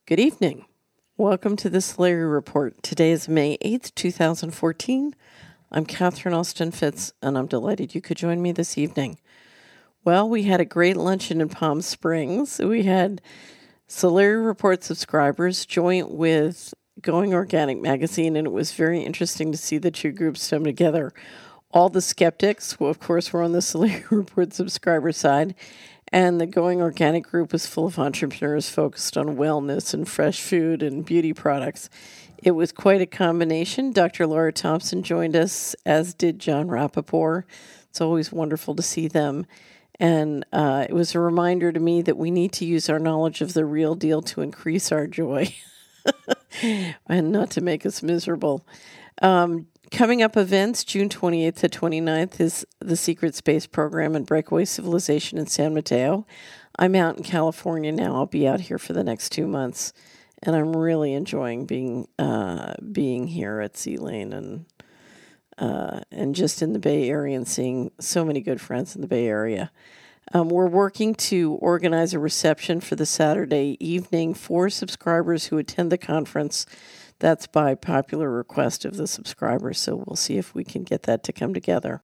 Good evening. Welcome to the Solari Report. Today is May 8th, 2014. I'm Catherine Austin Fitz, and I'm delighted you could join me this evening. Well, we had a great luncheon in Palm Springs. We had Solari Report subscribers joint with Going Organic magazine, and it was very interesting to see the two groups come together. All the skeptics, who of course were on the Solari Report subscriber side, and the Going Organic group was full of entrepreneurs focused on wellness and fresh food and beauty products. It was quite a combination. Dr. Laura Thompson joined us, as did John Rappaport. It's always wonderful to see them. And it was a reminder to me that we need to use our knowledge of the real deal to increase our joy and not to make us miserable. Coming up events, June 28th to 29th is the Secret Space Program and Breakaway Civilization in San Mateo. I'm out in California now. I'll be out here for the next 2 months, and I'm really enjoying being here at Sea Lane and just in the Bay Area and seeing so many good friends in the Bay Area. We're working to organize a reception for the Saturday evening for subscribers who attend the conference. That's by popular request of the subscribers, so we'll see if we can get that to come together.